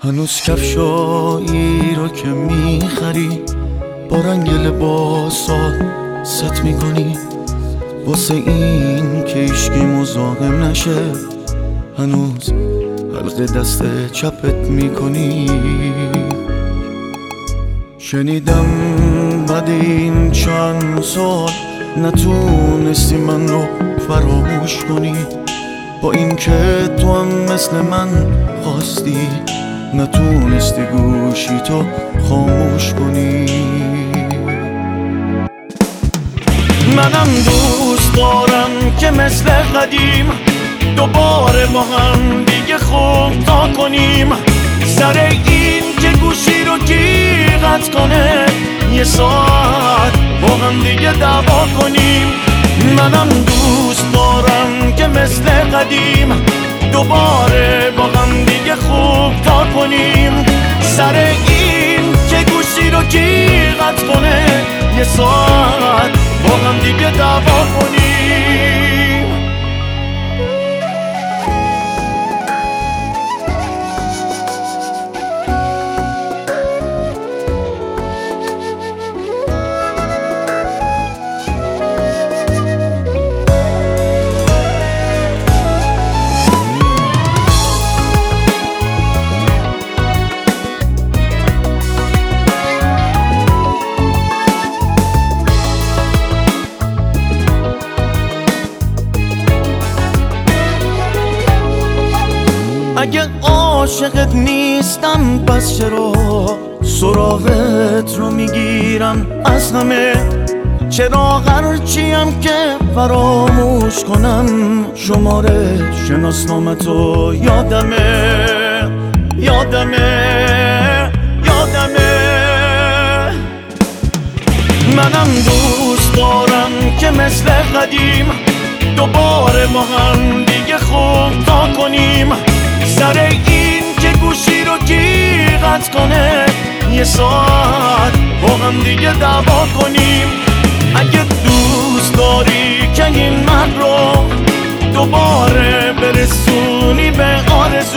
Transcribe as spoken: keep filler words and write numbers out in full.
هنوز کفشایی رو که میخری با رنگ لباسات ست میکنی، واسه این که ایشکی مزاحم نشه هنوز حلقه دست چپت میکنی. شنیدم بعد این چند سال نتونستی من رو فراموش کنی، با این که تو هم مثل من خواستی نتونستی گوشی تو خاموش کنی. منم دوست دارم که مثل قدیم دوباره با هم دیگه خوب تا کنیم، سر این که گوشی رو کی قطع کنه یه ساعت با هم دیگه دعوا کنیم. منم دوست دارم که مثل قدیم دوباره با هم دیگه خوب تا کنیم، سر این که گوشی رو کی قطع کنه یه ساعت با هم دیگه دعوا کنیم. اگه عاشقت نیستم پس چرا سراغت رو میگیرم از همه؟ چرا هرچیم که فراموش کنم شماره شناسنامتو یادمه یادمه یادمه. منم دوست دارم که مثل قدیم دوباره با هم دیگه خوب تا کنیم، سر این که گوشی رو کی قطع کنه یه ساعت با هم دیگه دعوا کنیم. اگه دوست داری که این مرد رو دوباره برسونی به آرزو